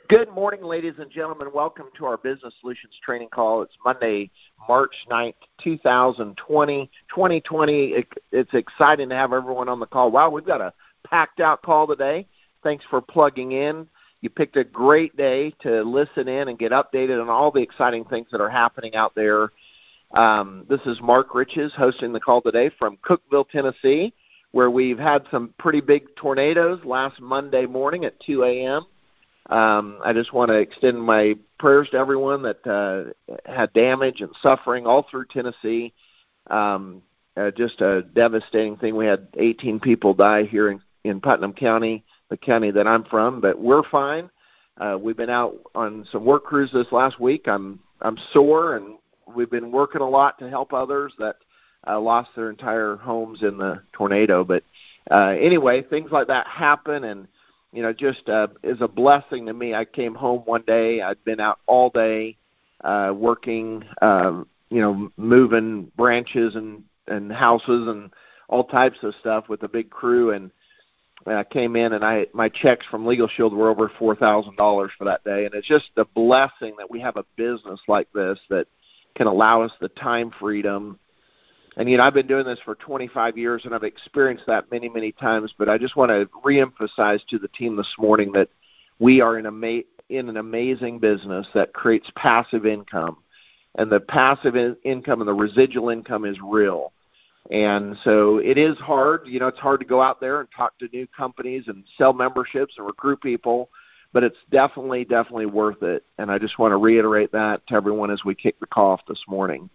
Good morning, ladies and gentlemen. Welcome to our Business Solutions Training Call. It's Monday, March 9th, 2020. It's exciting to have everyone on the call. Wow, we've got a packed-out call today. Thanks for plugging in. You picked a great day to listen in and get updated on all the exciting things that are happening out there. This is Mark Riches hosting the call today from Cookeville, Tennessee, where we've had some pretty big tornadoes last Monday morning at 2 a.m. I just want to extend my prayers to everyone that had damage and suffering all through Tennessee. Just a devastating thing. We had 18 people die here in Putnam County, the county that I'm from, but we're fine. We've been out on some work crews this last week. I'm sore, and we've been working a lot to help others that lost their entire homes in the tornado. But anyway, things like that happen, and just is a blessing to me. I came home one day. I'd been out all day working, moving branches and houses and all types of stuff with a big crew. And I came in, and my checks from Legal Shield were over $4,000 for that day. And it's just a blessing that we have a business like this that can allow us the time freedom. And, I've been doing this for 25 years, and I've experienced that many, many times. But I just want to reemphasize to the team this morning that we are in an amazing business that creates passive income. And the passive income and the residual income is real. And so it is hard. It's hard to go out there and talk to new companies and sell memberships and recruit people. But it's definitely worth it. And I just want to reiterate that to everyone as we kick the call off this morning.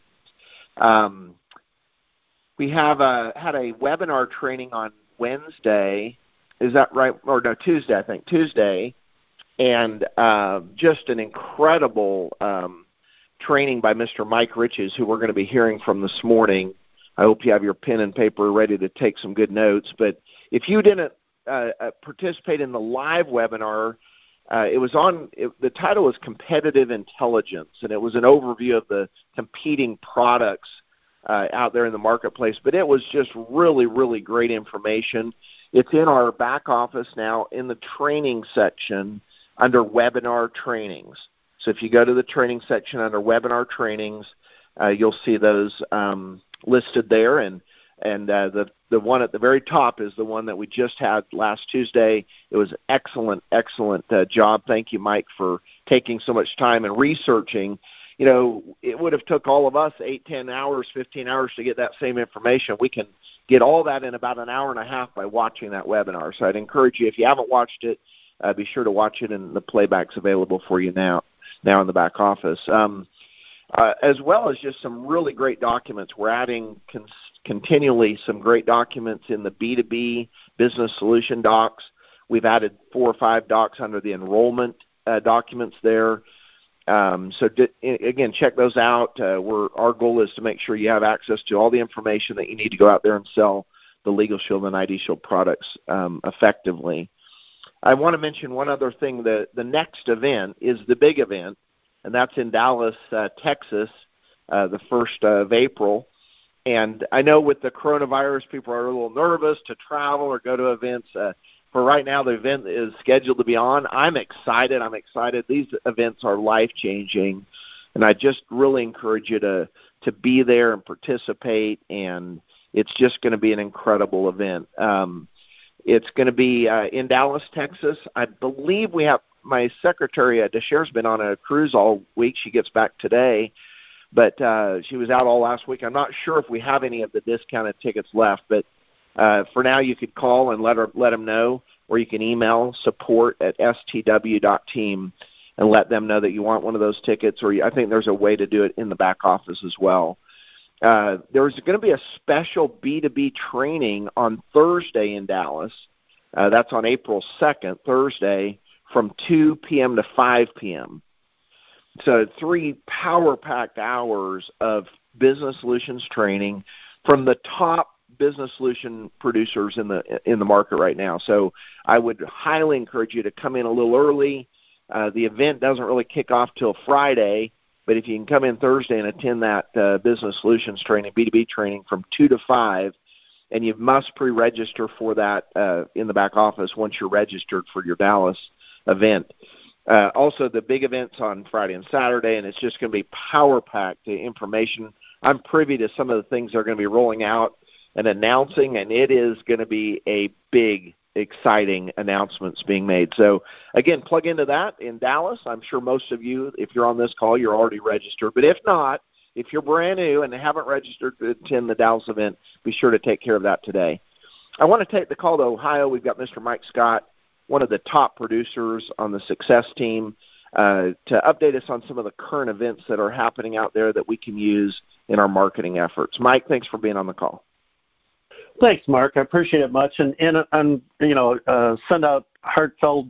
We have had a webinar training on Wednesday. Is that right? Or no, Tuesday, I think. Tuesday. And just an incredible training by Mr. Mike Riches, who we're going to be hearing from this morning. I hope you have your pen and paper ready to take some good notes. But if you didn't participate in the live webinar, the title was Competitive Intelligence, and it was an overview of the competing products out there in the marketplace. But it was just really, really great information. It's in our back office now in the training section under webinar trainings. So if you go to the training section under webinar trainings, you'll see those listed there. And the one at the very top is the one that we just had last Tuesday. It was excellent job. Thank you, Mike, for taking so much time and researching. It would have took all of us 8, 10 hours, 15 hours to get that same information. We can get all that in about an hour and a half by watching that webinar. So I'd encourage you, if you haven't watched it, be sure to watch it, and the playback's available for you now in the back office. As well as just some really great documents. We're adding continually some great documents in the B2B business solution docs. We've added 4 or 5 docs under the enrollment documents there. Again, check those out. Our goal is to make sure you have access to all the information that you need to go out there and sell the Legal Shield and ID Shield products effectively. I want to mention one other thing. The next event is the big event, and that's in Dallas, Texas, the 1st of April. And I know with the coronavirus, people are a little nervous to travel or go to events. For right now, the event is scheduled to be on. I'm excited. These events are life-changing, and I just really encourage you to be there and participate, and it's just going to be an incredible event. It's going to be in Dallas, Texas. I believe we have my secretary, Deshare's been on a cruise all week. She gets back today, but she was out all last week. I'm not sure if we have any of the discounted tickets left, but for now, you could call and let them know, or you can email support@stw.team and let them know that you want one of those tickets, or I think there's a way to do it in the back office as well. There's going to be a special B2B training on Thursday in Dallas. That's on April 2nd, Thursday, from 2 p.m. to 5 p.m. So 3 power-packed hours of business solutions training from the top business solution producers in the market right now. So I would highly encourage you to come in a little early. The event doesn't really kick off till Friday, but if you can come in Thursday and attend that business solutions training, B2B training from 2 to 5, and you must pre-register for that in the back office once you're registered for your Dallas event. Also, the big events on Friday and Saturday, and it's just going to be power-packed information. I'm privy to some of the things they're going to be rolling out and announcing, and it is going to be a big, exciting announcements being made. So, again, plug into that in Dallas. I'm sure most of you, if you're on this call, you're already registered. But if not, if you're brand new and haven't registered to attend the Dallas event, be sure to take care of that today. I want to take the call to Ohio. We've got Mr. Mike Scott, one of the top producers on the Success team, to update us on some of the current events that are happening out there that we can use in our marketing efforts. Mike, thanks for being on the call. Thanks, Mark. I appreciate it much, and send out heartfelt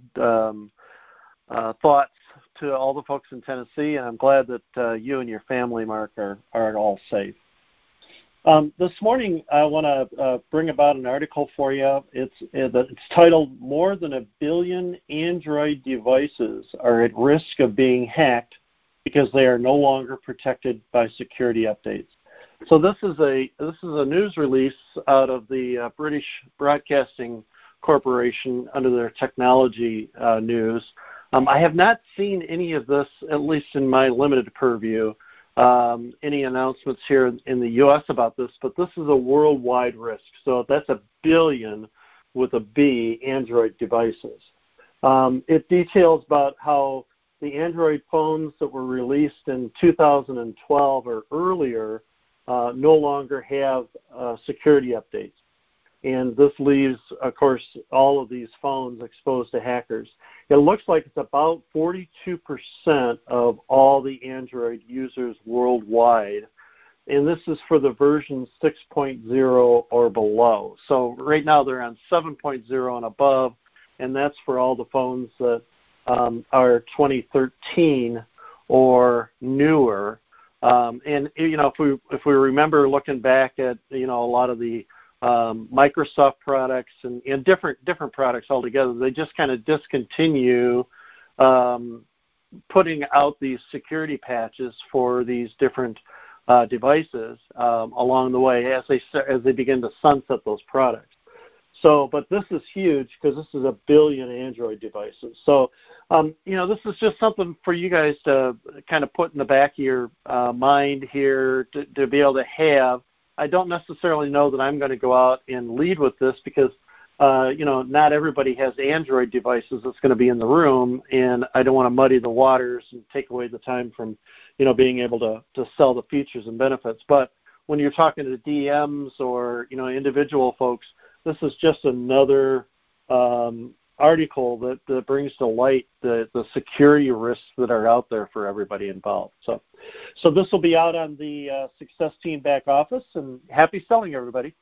thoughts to all the folks in Tennessee, and I'm glad that you and your family, Mark, are all safe. This morning, I want to bring about an article for you. It's titled, "More than 1 billion Android devices are at risk of being hacked because they are no longer protected by security updates." So this is a news release out of the British Broadcasting Corporation under their technology news. I have not seen any of this, at least in my limited purview, any announcements here in the U.S. about this, but this is a worldwide risk. So that's 1 billion with a B Android devices. It details about how the Android phones that were released in 2012 or earlier no longer have security updates. And this leaves, of course, all of these phones exposed to hackers. It looks like it's about 42% of all the Android users worldwide, and this is for the version 6.0 or below. So right now they're on 7.0 and above, and that's for all the phones that are 2013 or newer. And if we remember looking back at a lot of the Microsoft products and different products altogether, they just kind of discontinue putting out these security patches for these different devices along the way as they begin to sunset those products. So, but this is huge because this is 1 billion Android devices. So, this is just something for you guys to kind of put in the back of your mind here to be able to have. I don't necessarily know that I'm going to go out and lead with this because, not everybody has Android devices that's going to be in the room, and I don't want to muddy the waters and take away the time from, being able to sell the features and benefits. But when you're talking to DMs or, individual folks, this is just another article that brings to light the security risks that are out there for everybody involved. So this will be out on the Success Team back office, and happy selling, everybody.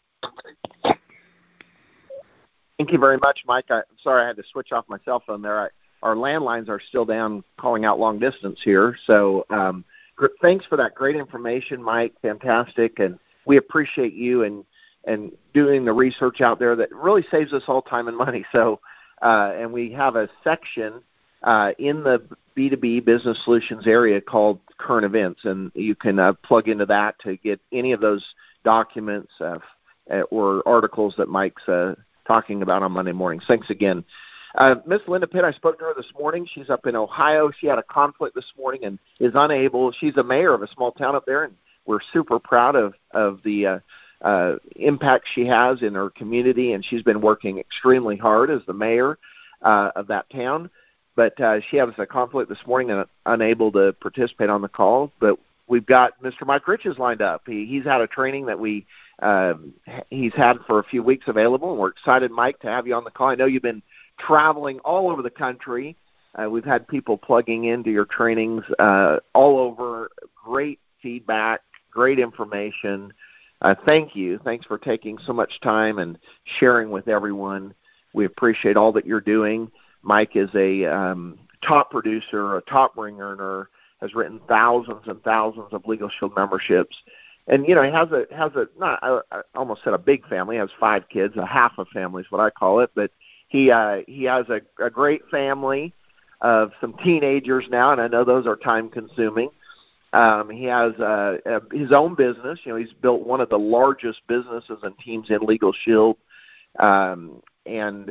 Thank you very much, Mike. I'm sorry I had to switch off my cell phone there. Our landlines are still down calling out long distance here. So thanks for that great information, Mike. Fantastic. And we appreciate you and doing the research out there that really saves us all time and money. So, and we have a section in the B2B Business Solutions area called Current Events, and you can plug into that to get any of those documents or articles that Mike's talking about on Monday mornings. Thanks again. Miss Linda Pitt, I spoke to her this morning. She's up in Ohio. She had a conflict this morning and is unable. She's a mayor of a small town up there, and we're super proud of the impact she has in her community, and she's been working extremely hard as the mayor of that town. But she has a conflict this morning and unable to participate on the call. But we've got Mr. Mike Riches lined up. He's had a training that he's had for a few weeks available, and we're excited, Mike, to have you on the call. I know you've been traveling all over the country. We've had people plugging into your trainings all over. Great feedback, great information. Thank you. Thanks for taking so much time and sharing with everyone. We appreciate all that you're doing. Mike is a top producer, a top ring earner, has written thousands and thousands of Legal Shield memberships. And, he has I almost said a big family, he has 5 kids, a half a family is what I call it. But he has a great family of some teenagers now, and I know those are time consuming. He has his own business. He's built one of the largest businesses and teams in Legal Shield. And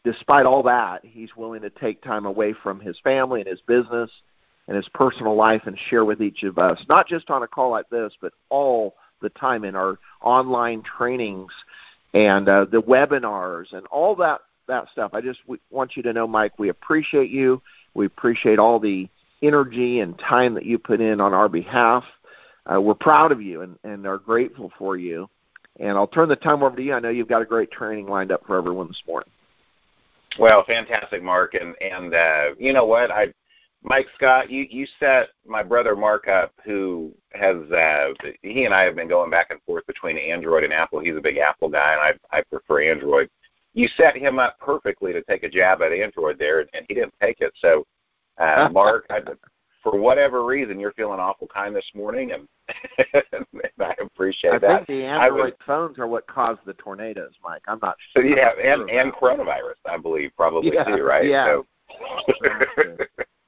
despite all that, he's willing to take time away from his family and his business and his personal life and share with each of us, not just on a call like this, but all the time in our online trainings and the webinars and all that stuff. We want you to know, Mike, we appreciate you. We appreciate all the energy and time that you put in on our behalf. We're proud of you and are grateful for you. And I'll turn the time over to you. I know you've got a great training lined up for everyone this morning. Well, fantastic, Mark. And you know what? Mike Scott, you set my brother Mark up, who has he and I have been going back and forth between Android and Apple. He's a big Apple guy, and I prefer Android. You set him up perfectly to take a jab at Android there, and he didn't take it. So, Mark, for whatever reason, you're feeling awful kind this morning, and I appreciate that. I think the Android phones are what caused the tornadoes, Mike. I'm not sure. So, yeah, and coronavirus, I believe, probably too, right? Yeah. So,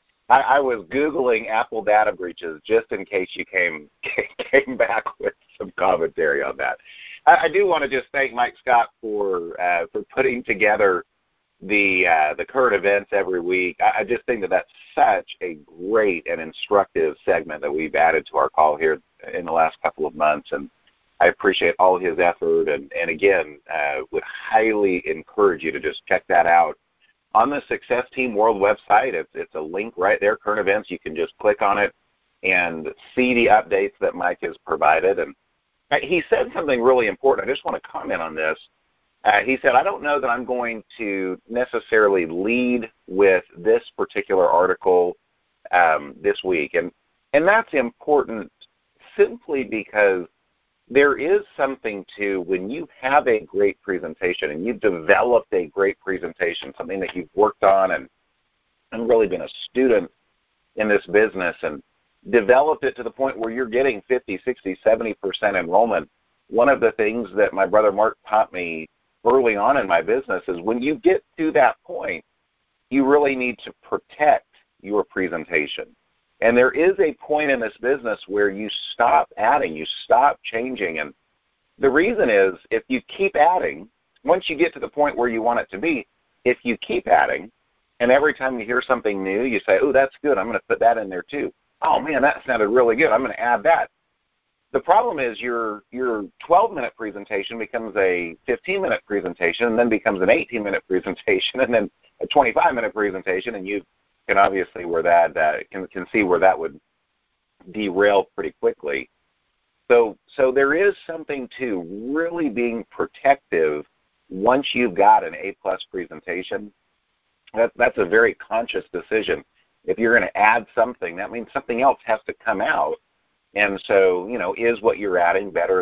I was Googling Apple data breaches just in case you came back with some commentary on that. I do want to just thank Mike Scott for putting together the current events every week. I just think that's such a great and instructive segment that we've added to our call here in the last couple of months, and I appreciate all his effort. And again, would highly encourage you to just check that out on the Success Team World website. It's a link right there, current events. You can just click on it and see the updates that Mike has provided. And he said something really important. I just want to comment on this. He said, I don't know that I'm going to necessarily lead with this particular article this week. And that's important simply because there is something to when you have a great presentation and you've developed a great presentation, something that you've worked on and really been a student in this business and developed it to the point where you're getting 50, 60, 70% enrollment. One of the things that my brother Mark taught me early on in my business is when you get to that point, you really need to protect your presentation. And there is a point in this business where you stop adding, you stop changing. And the reason is if you keep adding, once you get to the point where you want it to be, if you keep adding, and every time you hear something new, you say, oh, that's good, I'm going to put that in there too. Oh, man, that sounded really good, I'm going to add that. The problem is your 12-minute presentation becomes a 15-minute presentation and then becomes an 18-minute presentation and then a 25-minute presentation, and you can obviously where that can see where that would derail pretty quickly. So there is something to really being protective once you've got an A-plus presentation. That's a very conscious decision. If you're going to add something, that means something else has to come out. And so, is what you're adding better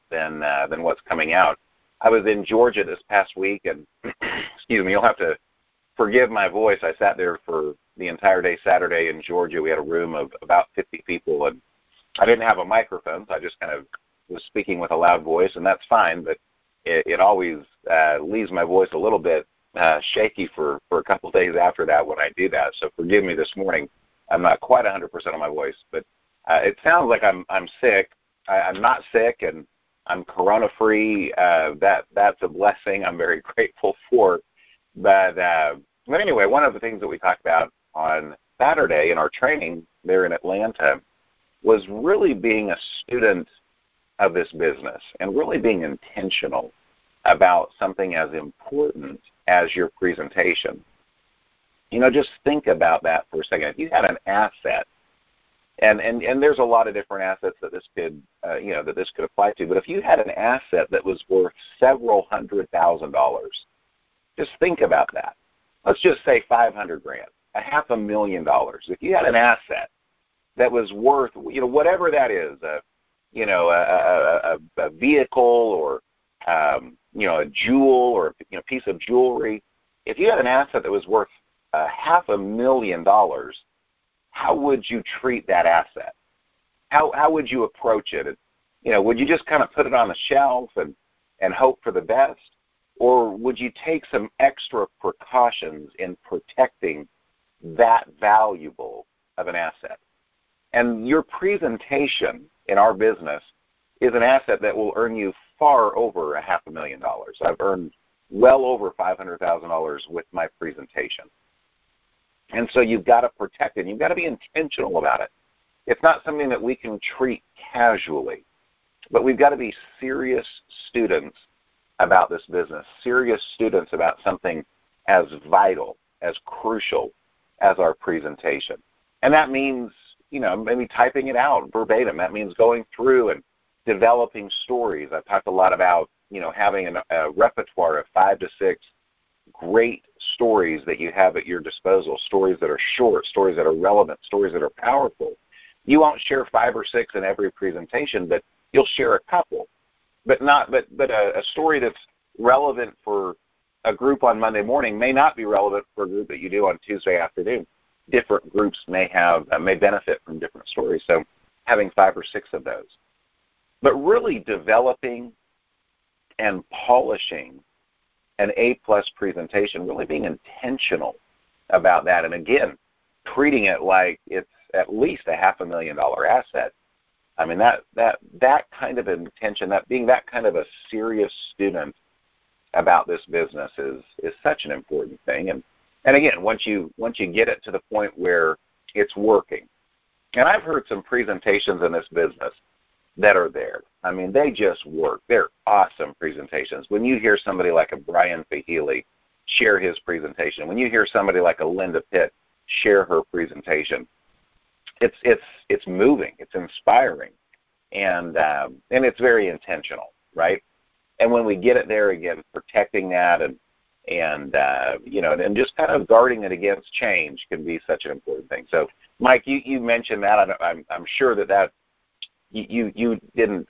than what's coming out? I was in Georgia this past week, and excuse me, you'll have to forgive my voice. I sat there for the entire day Saturday in Georgia. We had a room of about 50 people, and I didn't have a microphone, so I just kind of was speaking with a loud voice, and that's fine, but it always leaves my voice a little bit shaky for a couple of days after that when I do that. So forgive me this morning. I'm not quite 100% on my voice, but it sounds like I'm sick. I'm not sick, and I'm corona-free. That's a blessing I'm very grateful for. But anyway, one of the things that we talked about on Saturday in our training there in Atlanta was really being a student of this business and really being intentional about something as important as your presentation. Just think about that for a second. If you had an asset, and there's a lot of different assets that this could, that this could apply to, but if you had an asset that was worth several $100,000, just think about that. Let's just say $500,000, $500,000. If you had an asset that was worth, whatever that is, a vehicle or, a jewel or a piece of jewelry. If you had an asset that was worth $500,000, how would you treat that asset? How would you approach it? Would you just kind of put it on the shelf and hope for the best? Or would you take some extra precautions in protecting that valuable of an asset? And your presentation in our business is an asset that will earn you far over $500,000. I've earned well over $500,000 with my presentation. And so you've got to protect it. You've got to be intentional about it. It's not something that we can treat casually, but we've got to be serious students about this business, serious students about something as vital, as crucial as our presentation. And that means, maybe typing it out verbatim. That means going through and developing stories. I've talked a lot about, having a repertoire of 5 to 6 great stories that you have at your disposal, stories that are short, stories that are relevant, stories that are powerful. You won't share 5 or 6 in every presentation, but you'll share a couple. But a story that's relevant for a group on Monday morning may not be relevant for a group that you do on Tuesday afternoon. Different groups may benefit from different stories, so having 5 or 6 of those. But really developing and polishing an A-plus presentation, really being intentional about that, and again, treating it like it's at least a $500,000 asset. I mean, that kind of intention, that being that kind of a serious student about this business is such an important thing. And again, once you get it to the point where it's working, and I've heard some presentations in this business that are there. I mean, they just work. They're awesome presentations. When you hear somebody like a Brian Fahey share his presentation, when you hear somebody like a Linda Pitt share her presentation, it's moving, it's inspiring, and it's very intentional, right? And when we get it there again, protecting that and just kind of guarding it against change can be such an important thing. So, Mike, you mentioned that. I'm sure that you didn't.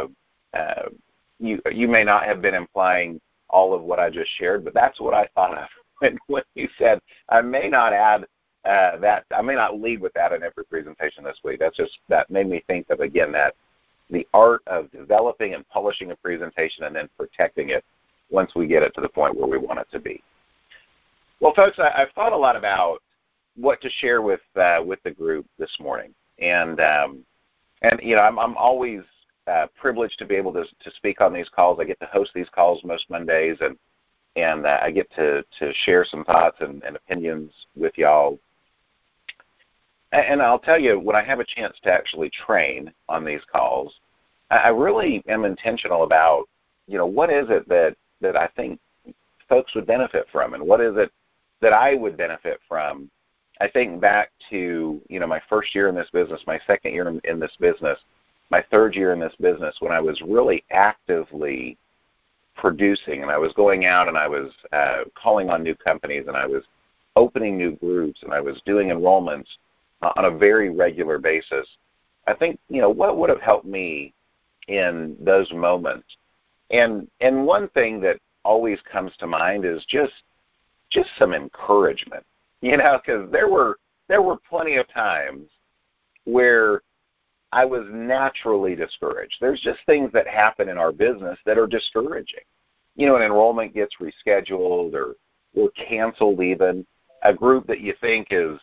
You may not have been implying all of what I just shared, but that's what I thought of when you said I may not add that. I may not lead with that in every presentation this week. That made me think of, again, that the art of developing and polishing a presentation and then protecting it once we get it to the point where we want it to be. Well, folks, I've thought a lot about what to share with the group this morning, and I'm always privileged to be able to speak on these calls. I get to host these calls most Mondays, and I get to share some thoughts and opinions with y'all. And I'll tell you, when I have a chance to actually train on these calls, I really am intentional about, what is it that I think folks would benefit from, and what is it that I would benefit from. I think back to, my first year in this business, my second year in this business, my third year in this business, when I was really actively producing, and I was going out and I was calling on new companies, and I was opening new groups, and I was doing enrollments on a very regular basis. I think, what would have helped me in those moments, and one thing that always comes to mind is just some encouragement, because there were plenty of times where I was naturally discouraged. There's just things that happen in our business that are discouraging. An enrollment gets rescheduled or canceled even. A group that you think is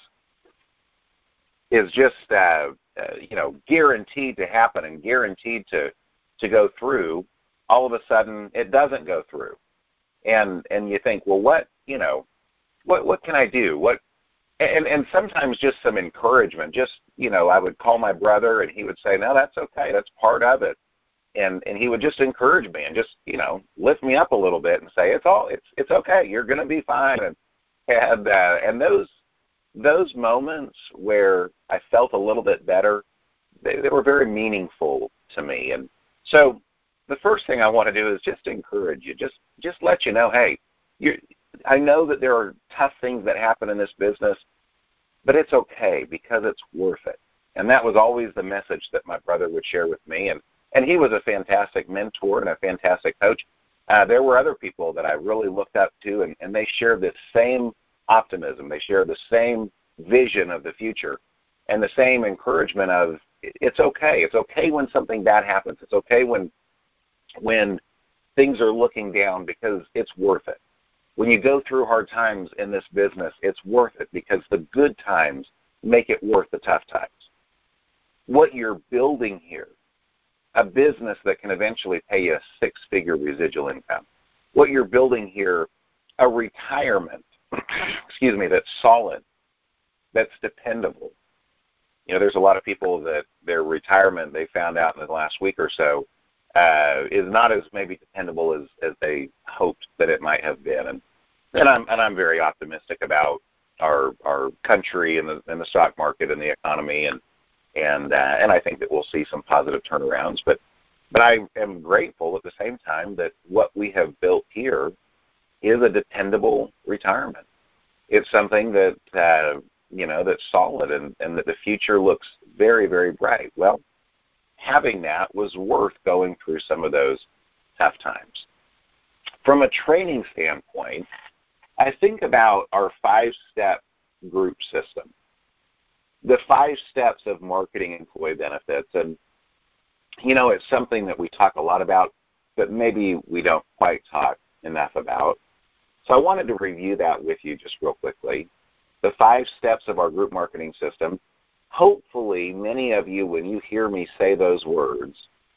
just guaranteed to happen and guaranteed to go through, all of a sudden it doesn't go through. And you think, well, what can I do? And sometimes just some encouragement. I would call my brother, and he would say, no, that's okay. That's part of it. And he would just encourage me and just, lift me up a little bit and say, it's okay. You're going to be fine. And those moments where I felt a little bit better, they were very meaningful to me. And so the first thing I want to do is just encourage you, just let you know, hey, I know that there are tough things that happen in this business, but it's okay because it's worth it. And that was always the message that my brother would share with me. And he was a fantastic mentor and a fantastic coach. There were other people that I really looked up to, and they shared this same optimism. They shared the same vision of the future and the same encouragement of it's okay. It's okay when something bad happens. It's okay when things are looking down, because it's worth it. When you go through hard times in this business, it's worth it because the good times make it worth the tough times. What you're building here, a business that can eventually pay you a 6-figure residual income, what you're building here, a retirement, excuse me, that's solid, that's dependable. There's a lot of people that their retirement, they found out in the last week or so, is not as maybe dependable as they hoped that it might have been. And I'm very optimistic about our country and the stock market and the economy, and I think that we'll see some positive turnarounds. But I am grateful at the same time that what we have built here is a dependable retirement. It's something that that's solid and that the future looks very, very bright. Well, having that was worth going through some of those tough times. From a training standpoint, I think about our 5-step group system, the 5 steps of marketing employee benefits. And, it's something that we talk a lot about, but maybe we don't quite talk enough about. So I wanted to review that with you just real quickly. The 5 steps of our group marketing system. Hopefully, many of you, when you hear me say those words,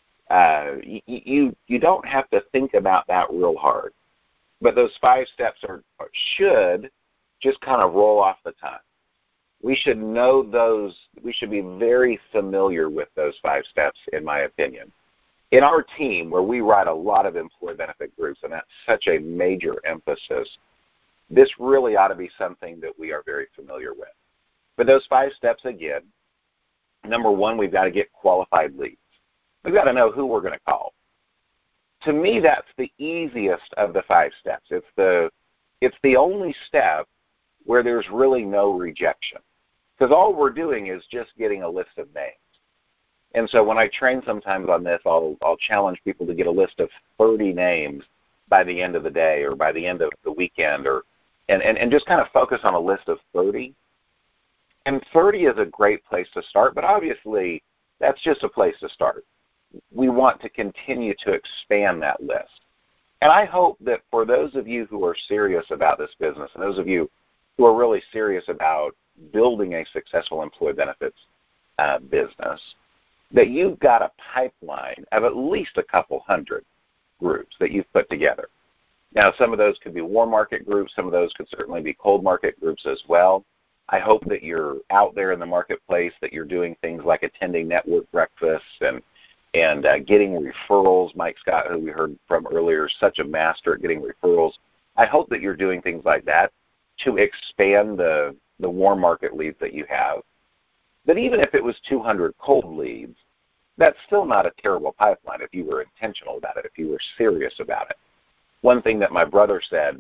you don't have to think about that real hard. But those 5 steps should just kind of roll off the tongue. We should know those. We should be very familiar with those 5 steps, in my opinion. In our team, where we write a lot of employee benefit groups, and that's such a major emphasis, this really ought to be something that we are very familiar with. But those 5 steps, again, number 1, we've got to get qualified leads. We've got to know who we're going to call. To me, that's the easiest of the 5 steps. It's the only step where there's really no rejection, because all we're doing is just getting a list of names. And so when I train sometimes on this, I'll challenge people to get a list of 30 names by the end of the day or by the end of the weekend, and just kind of focus on a list of 30. And 30 is a great place to start, but obviously that's just a place to start. We want to continue to expand that list. And I hope that for those of you who are serious about this business, and those of you who are really serious about building a successful employee benefits business, that you've got a pipeline of at least a couple hundred groups that you've put together. Now, some of those could be warm market groups. Some of those could certainly be cold market groups as well. I hope that you're out there in the marketplace, that you're doing things like attending network breakfasts and getting referrals. Mike Scott, who we heard from earlier, is such a master at getting referrals. I hope that you're doing things like that to expand the warm market leads that you have. But even if it was 200 cold leads, that's still not a terrible pipeline if you were intentional about it, if you were serious about it. One thing that my brother said,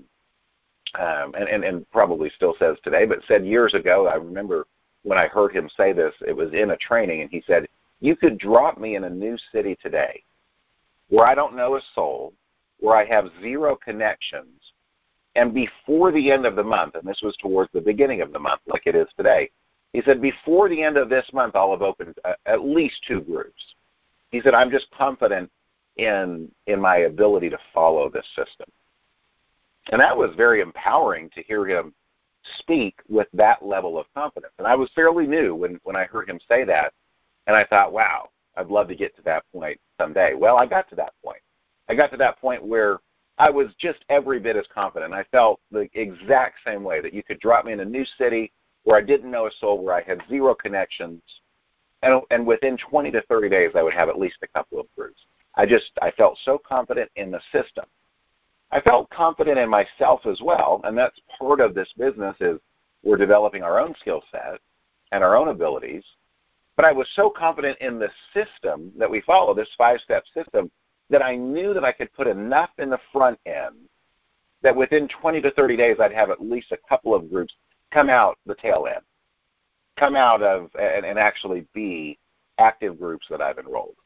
and probably still says today, but said years ago, I remember when I heard him say this, it was in a training, and he said, "You could drop me in a new city today where I don't know a soul, where I have 0 connections, and before the end of the month," and this was towards the beginning of the month like it is today, he said, "before the end of this month, I'll have opened at least 2 groups." He said, "I'm just confident in my ability to follow this system." And that was very empowering to hear him speak with that level of confidence. And I was fairly new when I heard him say that, and I thought, wow, I'd love to get to that point someday. Well, I got to that point. I got to that point where I was just every bit as confident. I felt the exact same way, that you could drop me in a new city where I didn't know a soul, where I had 0 connections, and within 20 to 30 days I would have at least a couple of groups. I felt so confident in the system. I felt confident in myself as well, and that's part of this business, is we're developing our own skill set and our own abilities. But I was so confident in the system that we follow, this 5-step system, that I knew that I could put enough in the front end that within 20 to 30 days I'd have at least a couple of groups come out the tail end, come out of and actually be active groups that I've enrolled.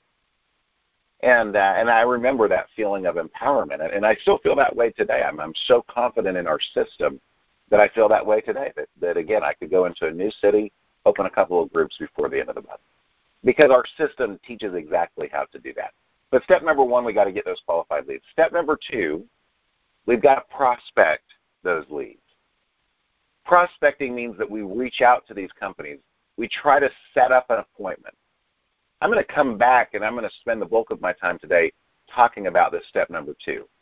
And I remember that feeling of empowerment, and I still feel that way today. I'm so confident in our system that I feel that way today, that again, I could go into a new city, open a couple of groups before the end of the month, because our system teaches exactly how to do that. But step number 1, we got to get those qualified leads. Step number 2, we've got to prospect those leads. Prospecting means that we reach out to these companies. We try to set up an appointment. I'm going to come back, and I'm going to spend the bulk of my time today talking about this step number 2.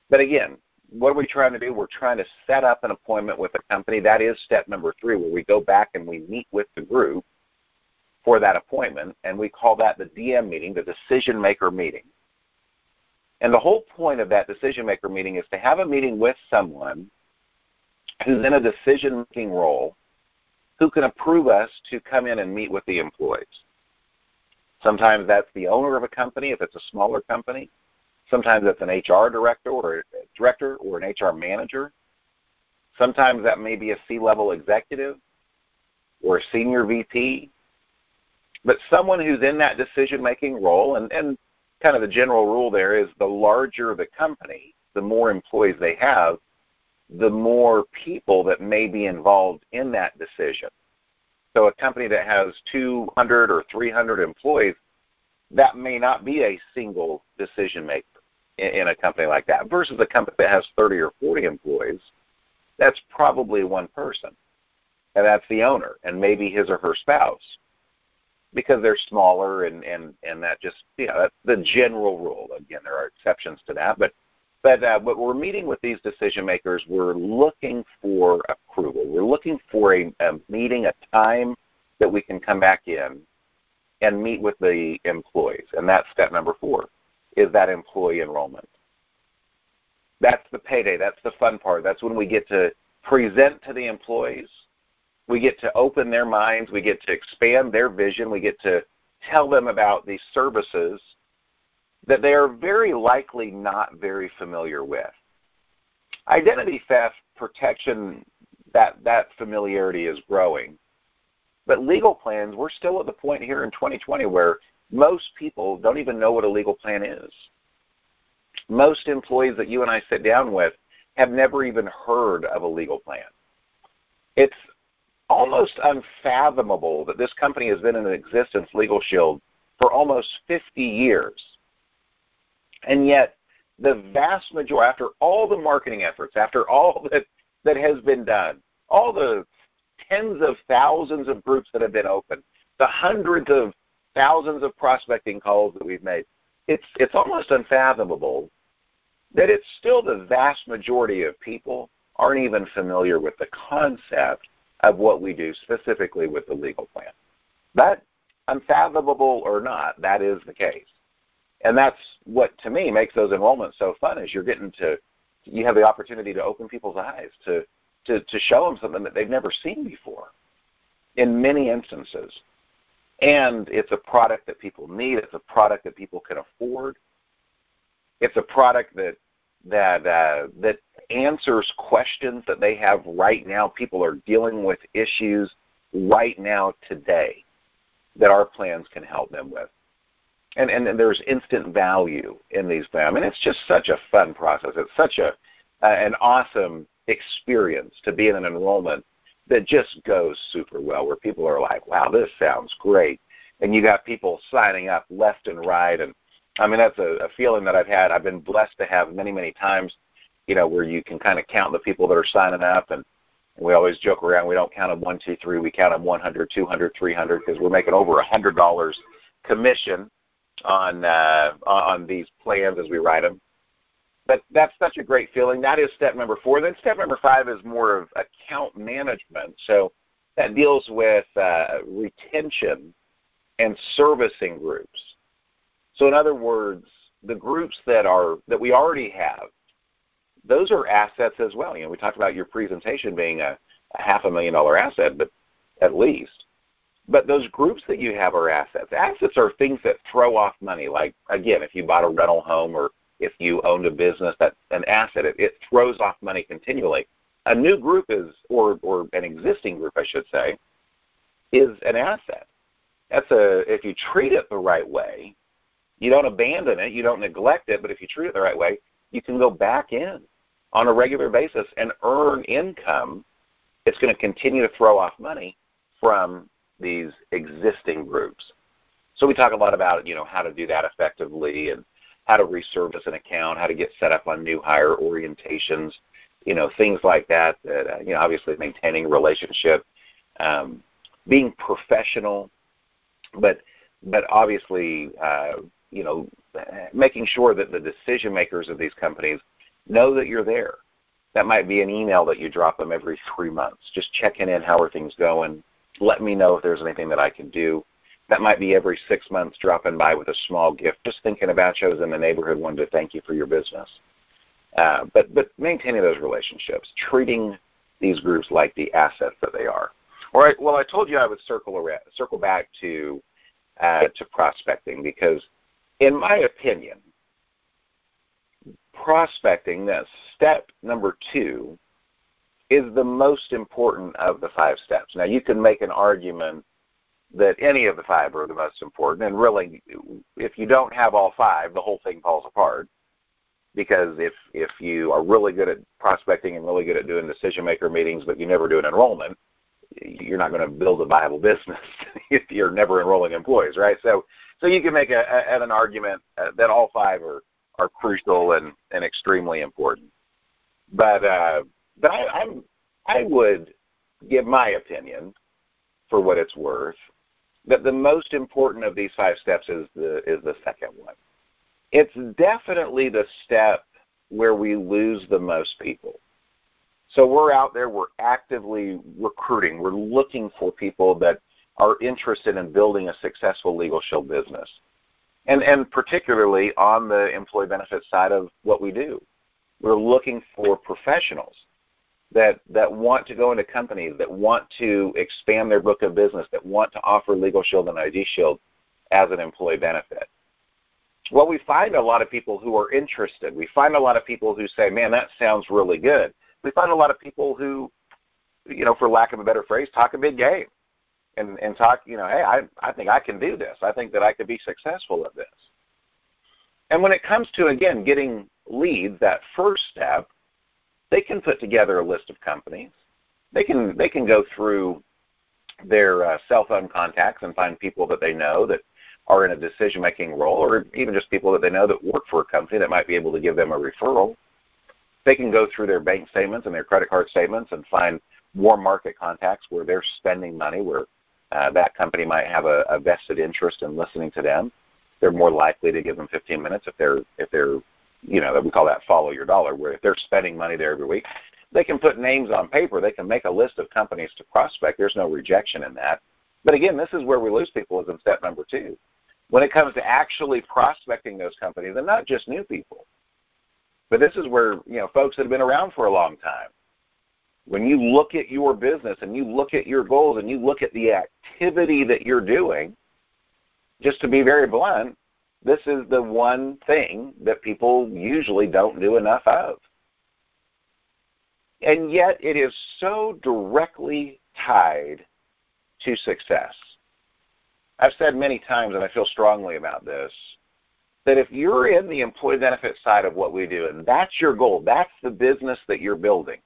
But again, what are we trying to do? We're trying to set up an appointment with a company. That is step number 3, where we go back and we meet with the group for that appointment, and we call that the DM meeting, the decision maker meeting. And the whole point of that decision maker meeting is to have a meeting with someone who's in a decision making role, who can approve us to come in and meet with the employees. Sometimes that's the owner of a company if it's a smaller company. Sometimes that's an HR director or an HR manager. Sometimes that may be a C-level executive or a senior VP. But someone who's in that decision-making role, and kind of the general rule there is the larger the company, the more employees they have, the more people that may be involved in that decision. So a company that has 200 or 300 employees, that may not be a single decision maker in a company like that, versus a company that has 30 or 40 employees, that's probably one person, and that's the owner, and maybe his or her spouse, because they're smaller, and that just, that's the general rule. Again, there are exceptions to that, but we're meeting with these decision makers. We're looking for approval. We're looking for a meeting, a time that we can come back in and meet with the employees, and that's step number 4, is that employee enrollment. That's the payday. That's the fun part. That's when we get to present to the employees. We get to open their minds. We get to expand their vision. We get to tell them about these services that they are very likely not very familiar with. Identity theft protection, that familiarity is growing. But legal plans, we're still at the point here in 2020 where most people don't even know what a legal plan is. Most employees that you and I sit down with have never even heard of a legal plan. It's almost unfathomable that this company has been in existence, Legal Shield, for almost 50 years. And yet, the vast majority, after all the marketing efforts, after all that has been done, all the tens of thousands of groups that have been opened, the hundreds of thousands of prospecting calls that we've made, it's almost unfathomable that it's still the vast majority of people aren't even familiar with the concept of what we do specifically with the legal plan. But unfathomable or not, that is the case. And that's what, to me, makes those enrollments so fun, is you have the opportunity to open people's eyes, to show them something that they've never seen before in many instances. And it's a product that people need. It's a product that people can afford. It's a product that answers questions that they have right now. People are dealing with issues right now today that our plans can help them with. And there's instant value in these plans. I mean, it's just such a fun process. It's such an awesome experience to be in an enrollment that just goes super well, where people are like, wow, this sounds great. And you got people signing up left and right. And I mean, that's a feeling that I've had. I've been blessed to have many, many times, where you can kind of count the people that are signing up. And we always joke around, we don't count them 1, 2, 3. We count them 100, 200, 300, because we're making over $100 commission on these plans as we write them. But that's such a great feeling. That is step number 4. Then step number 5 is more of account management. So that deals with retention and servicing groups. So in other words, the groups that we already have, those are assets as well. We talked about your presentation being a $500,000 asset, but at least. But those groups that you have are assets. Assets are things that throw off money. Like, again, if you bought a rental home or if you owned a business, that's an asset. It throws off money continually. A new group is, or an existing group, I should say, is an asset. If you treat it the right way, you don't abandon it, you don't neglect it, but if you treat it the right way, you can go back in on a regular basis and earn income. It's going to continue to throw off money from these existing groups. So we talk a lot about, how to do that effectively, and how to reservice an account, how to get set up on new hire orientations, things like that, obviously maintaining a relationship, being professional, but obviously, making sure that the decision makers of these companies know that you're there. That might be an email that you drop them every 3 months, just checking in, how are things going, let me know if there's anything that I can do. That might be every 6 months dropping by with a small gift, just thinking about you. I was in the neighborhood, wanted to thank you for your business. But maintaining those relationships, treating these groups like the assets that they are. All right, well, I told you I would circle back to prospecting, because in my opinion, prospecting, that step number 2, is the most important of the 5 steps. Now, you can make an argument that any of the 5 are the most important, and really, if you don't have all 5, the whole thing falls apart. Because if you are really good at prospecting and really good at doing decision-maker meetings, but you never do an enrollment, you're not going to build a viable business if you're never enrolling employees, right? So you can make an argument that all 5 are crucial and extremely important. But I would give my opinion, for what it's worth, that the most important of these 5 steps is the second one. It's definitely the step where we lose the most people. So we're out there, we're actively recruiting, we're looking for people that are interested in building a successful Legal Shield business. And particularly on the employee benefits side of what we do. We're looking for professionals that want to go into companies, that want to expand their book of business, that want to offer Legal Shield and ID Shield as an employee benefit. Well, we find a lot of people who are interested. We find a lot of people who say, man, that sounds really good. We find a lot of people who, for lack of a better phrase, talk a big game and talk, hey, I think I can do this. I think that I could be successful at this. And when it comes to, again, getting leads, that first step, they can put together a list of companies. They can go through their cell phone contacts and find people that they know that are in a decision-making role, or even just people that they know that work for a company that might be able to give them a referral. They can go through their bank statements and their credit card statements and find warm market contacts where they're spending money, where that company might have a vested interest in listening to them. They're more likely to give them 15 minutes if they're we call that follow your dollar, where if they're spending money there every week, they can put names on paper. They can make a list of companies to prospect. There's no rejection in that. But again, this is where we lose people, is in step number 2. When it comes to actually prospecting those companies, and not just new people, but this is where, folks that have been around for a long time, when you look at your business and you look at your goals and you look at the activity that you're doing, just to be very blunt, this is the one thing that people usually don't do enough of. And yet it is so directly tied to success. I've said many times, and I feel strongly about this, that if you're in the employee benefit side of what we do, and that's your goal, that's the business that you're building,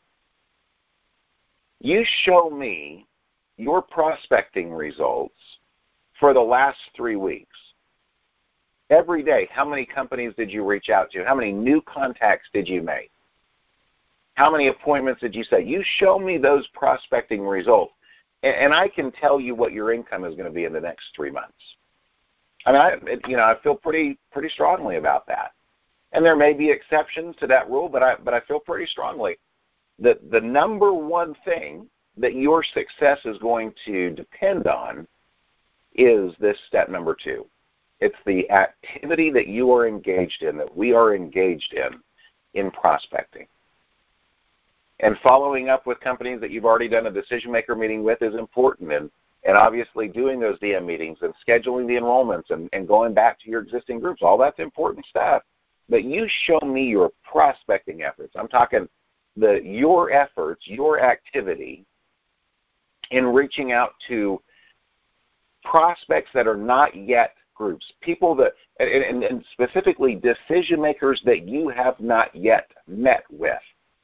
you show me your prospecting results for the last 3 weeks. Every day, how many companies did you reach out to? How many new contacts did you make? How many appointments did you set? You show me those prospecting results, and I can tell you what your income is going to be in the next 3 months. I mean, I feel pretty strongly about that. And there may be exceptions to that rule, but I feel pretty strongly that the number one thing that your success is going to depend on is this step number 2. It's the activity that you are engaged in, that we are engaged in prospecting. And following up with companies that you've already done a decision-maker meeting with is important. And obviously doing those DM meetings and scheduling the enrollments and going back to your existing groups, all that's important stuff. But you show me your prospecting efforts. I'm talking your efforts, your activity in reaching out to prospects that are not yet groups, people that, and specifically decision makers that you have not yet met with.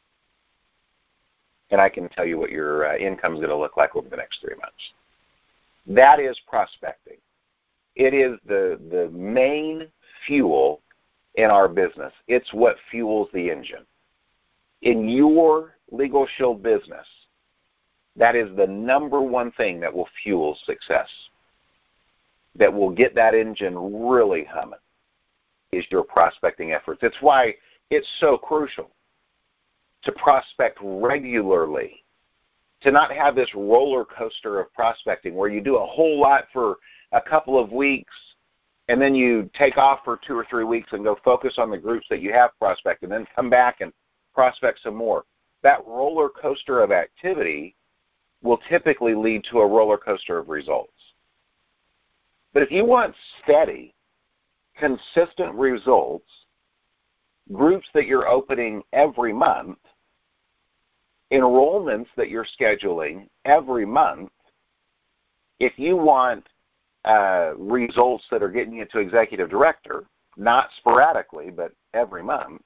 And I can tell you what your income is going to look like over the next 3 months. That is prospecting. It is the main fuel in our business. It's what fuels the engine. In your Legal Shield business, that is the number one thing that will fuel success, that will get that engine really humming, is your prospecting efforts. It's why it's so crucial. to prospect regularly, to not have this roller coaster of prospecting where you do a whole lot for a couple of weeks and then you take off for 2 or 3 weeks and go focus on the groups that you have prospected and then come back and prospect some more. That roller coaster of activity will typically lead to a roller coaster of results. But if you want steady, consistent results, groups that you're opening every month, enrollments that you're scheduling every month, if you want results that are getting you to executive director, not sporadically, but every month,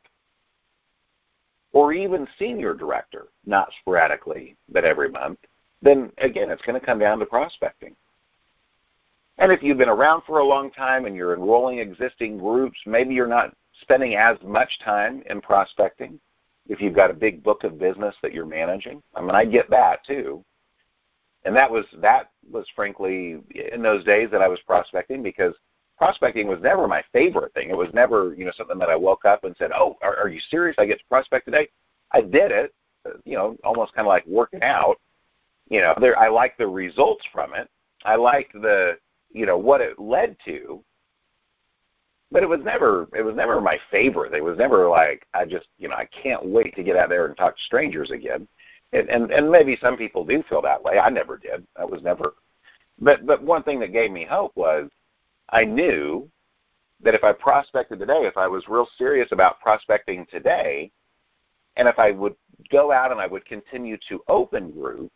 or even senior director, not sporadically, but every month, then again, it's going to come down to prospecting. And if you've been around for a long time and you're enrolling existing groups, maybe you're not spending as much time in prospecting. If you've got a big book of business that you're managing, I mean, I get that too. And that was frankly in those days that I was prospecting, because prospecting was never my favorite thing. It was never, something that I woke up and said, "Oh, are you serious? I get to prospect today?" I did it, almost kind of like working out. I liked the results from it. I liked the, what it led to. But it was never my favorite. It was never like I can't wait to get out there and talk to strangers again. And maybe some people do feel that way. I never did. That was never. But one thing that gave me hope was I knew that if I prospected today, if I was real serious about prospecting today, and if I would go out and I would continue to open groups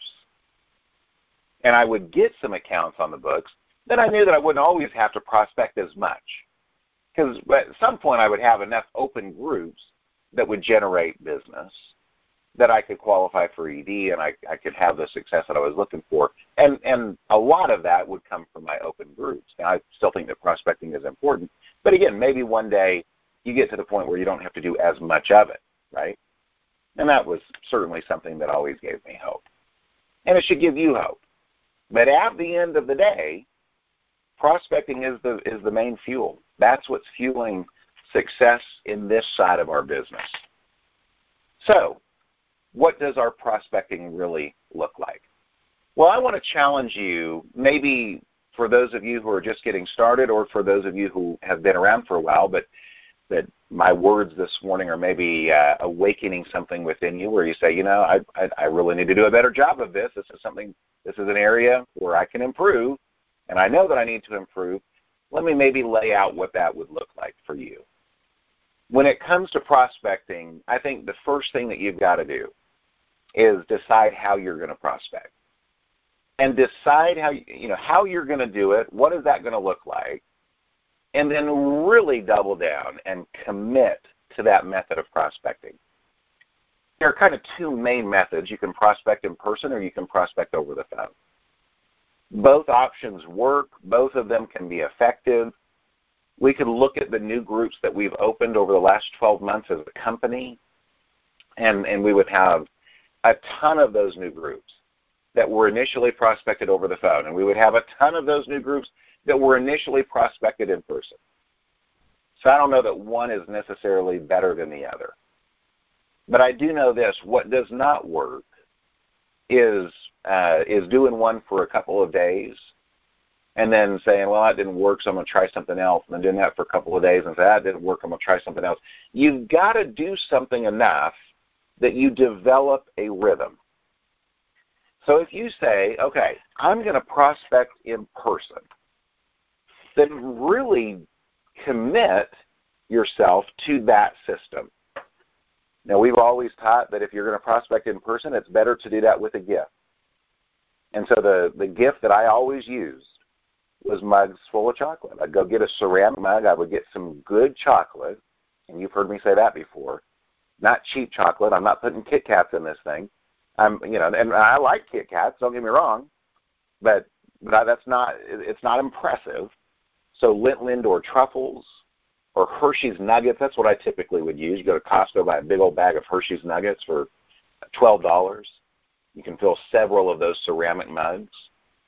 and I would get some accounts on the books, then I knew that I wouldn't always have to prospect as much. Because at some point I would have enough open groups that would generate business, that I could qualify for ED, and I could have the success that I was looking for. And a lot of that would come from my open groups. Now, I still think that prospecting is important. But again, maybe one day you get to the point where you don't have to do as much of it, right? And that was certainly something that always gave me hope. And it should give you hope. But at the end of the day, prospecting is the main fuel. That's what's fueling success in this side of our business. So, what does our prospecting really look like? Well, I want to challenge you, maybe for those of you who are just getting started, or for those of you who have been around for a while, but that my words this morning are maybe awakening something within you where you say, I really need to do a better job of this. This is an area where I can improve, and I know that I need to improve. Let me maybe lay out what that would look like for you. When it comes to prospecting, I think the first thing that you've got to do is decide how you're going to prospect. And decide how you're going to do it, what is that going to look like, and then really double down and commit to that method of prospecting. There are kind of two main methods. You can prospect in person or you can prospect over the phone. Both options work. Both of them can be effective. We could look at the new groups that we've opened over the last 12 months as a company, and we would have a ton of those new groups that were initially prospected over the phone, and we would have a ton of those new groups that were initially prospected in person. So I don't know that one is necessarily better than the other. But I do know this: what does not work is doing one for a couple of days and then saying, well, that didn't work, so I'm going to try something else, and then doing that for a couple of days and say, that didn't work, I'm going to try something else. You've got to do something enough that you develop a rhythm. So if you say, okay, I'm going to prospect in person, then really commit yourself to that system. Now, we've always taught that if you're going to prospect in person, it's better to do that with a gift. And so the gift that I always used was mugs full of chocolate. I'd go get a ceramic mug. I would get some good chocolate, and you've heard me say that before. Not cheap chocolate. I'm not putting Kit Kats in this thing. And I like Kit Kats. Don't get me wrong, but it's not impressive. So Lindt Lindor truffles or Hershey's Nuggets. That's what I typically would use. You go to Costco, buy a big old bag of Hershey's Nuggets for $12. You can fill several of those ceramic mugs.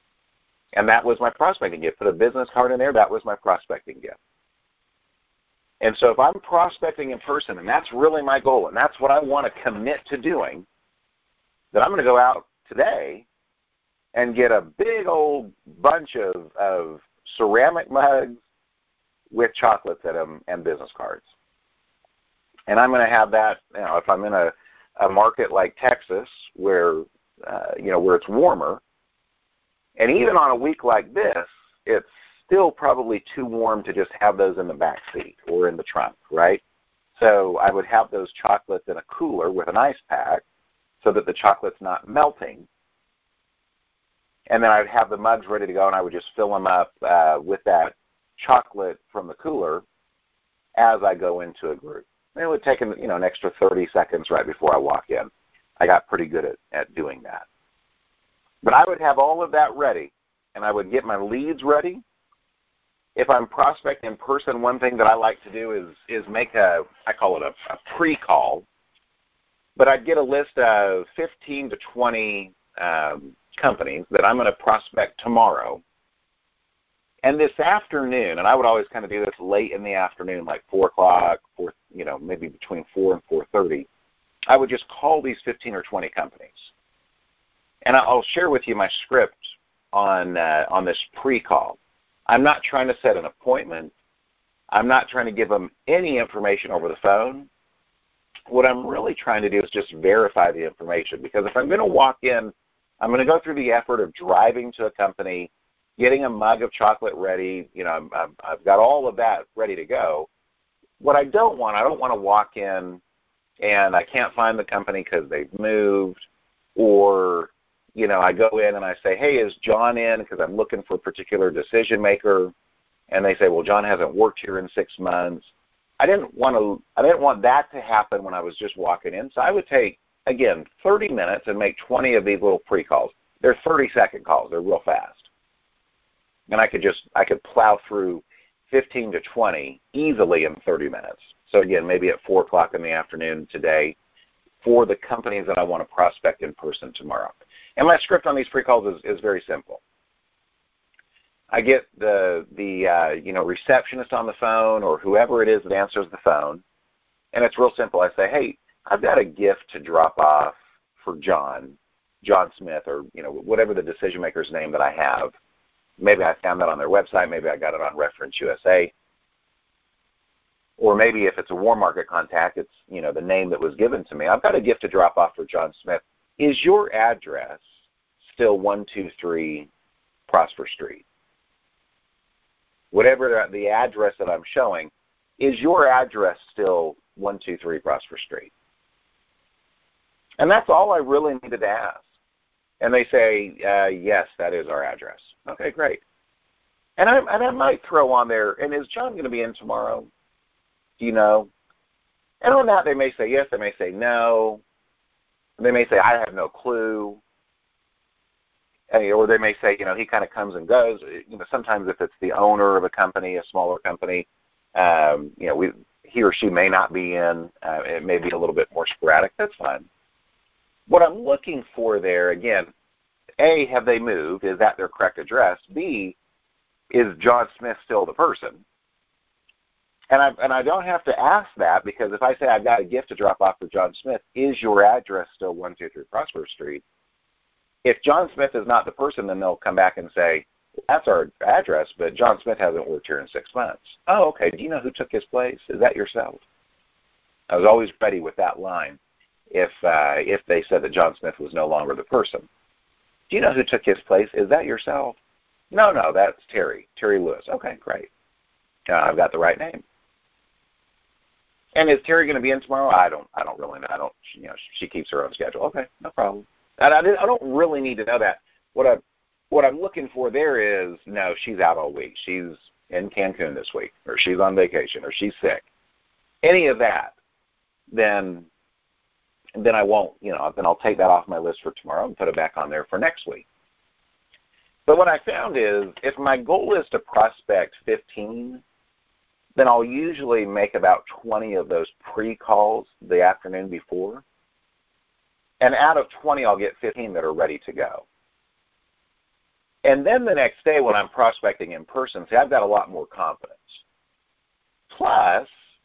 And that was my prospecting gift. Put a business card in there. That was my prospecting gift. And so if I'm prospecting in person, and that's really my goal, and that's what I want to commit to doing, then I'm going to go out today and get a big old bunch of ceramic mugs with chocolates in them and business cards. And I'm going to have that, if I'm in a market like Texas where, where it's warmer, and even on a week like this, it's still probably too warm to just have those in the back seat or in the trunk, right? So I would have those chocolates in a cooler with an ice pack so that the chocolate's not melting. And then I'd have the mugs ready to go, and I would just fill them up with that chocolate from the cooler as I go into a group. And it would take an extra 30 seconds right before I walk in. I got pretty good at doing that. But I would have all of that ready, and I would get my leads ready. If I'm prospecting in person, one thing that I like to do is make I call it a pre-call, but I'd get a list of 15 to 20 companies that I'm going to prospect tomorrow. And this afternoon, and I would always kind of do this late in the afternoon, like 4 o'clock, maybe between 4 and 4:30, I would just call these 15 or 20 companies. And I'll share with you my script on this pre-call. I'm not trying to set an appointment. I'm not trying to give them any information over the phone. What I'm really trying to do is just verify the information, because if I'm going to walk in, I'm going to go through the effort of driving to a company, getting a mug of chocolate ready. I've got all of that ready to go. What I don't want to walk in and I can't find the company because they've moved, or I go in and I say, hey, is John in? Because I'm looking for a particular decision maker, and they say, well, John hasn't worked here in 6 months. I didn't want that to happen when I was just walking in. So I would take, again, 30 minutes and make 20 of these little pre-calls. They're 30-second calls. They're real fast. And I could plow through 15 to 20 easily in 30 minutes. So again, maybe at 4 o'clock in the afternoon today for the companies that I want to prospect in person tomorrow. And my script on these pre-calls is very simple. I get the receptionist on the phone, or whoever it is that answers the phone, and it's real simple. I say, hey, I've got a gift to drop off for John Smith, or whatever the decision maker's name that I have. Maybe I found that on their website. Maybe I got it on Reference USA. Or maybe if it's a warm market contact, it's the name that was given to me. I've got a gift to drop off for John Smith. Is your address still 123 Prosper Street? Whatever the address that I'm showing, is your address still 123 Prosper Street? And that's all I really needed to ask. And they say, yes, that is our address. Okay, great. And I might throw on there, and is John going to be in tomorrow? Do you know? And on that, they may say yes, they may say no. They may say, I have no clue. Or they may say, he kind of comes and goes. Sometimes if it's the owner of a company, a smaller company, he or she may not be in. It may be a little bit more sporadic. That's fine. What I'm looking for there, again, A, have they moved? Is that their correct address? B, is John Smith still the person? And I don't have to ask that, because if I say I've got a gift to drop off for John Smith, is your address still 123 Prosper Street? If John Smith is not the person, then they'll come back and say, that's our address, but John Smith hasn't worked here in 6 months. Oh, okay. Do you know who took his place? Is that yourself? I was always ready with that line if they said that John Smith was no longer the person. Do you know who took his place? Is that yourself? No, that's Terry Lewis. Okay, great. I've got the right name. And is Terry going to be in tomorrow? I don't really know. She keeps her own schedule. Okay, no problem. And I don't really need to know that. What I'm looking for there is, no, she's out all week. She's in Cancun this week, or she's on vacation, or she's sick. Any of that, then I won't, then I'll take that off my list for tomorrow and put it back on there for next week. But what I found is, if my goal is to prospect 15, then I'll usually make about 20 of those pre-calls the afternoon before. And out of 20, I'll get 15 that are ready to go. And then the next day when I'm prospecting in person, see, I've got a lot more confidence. Plus,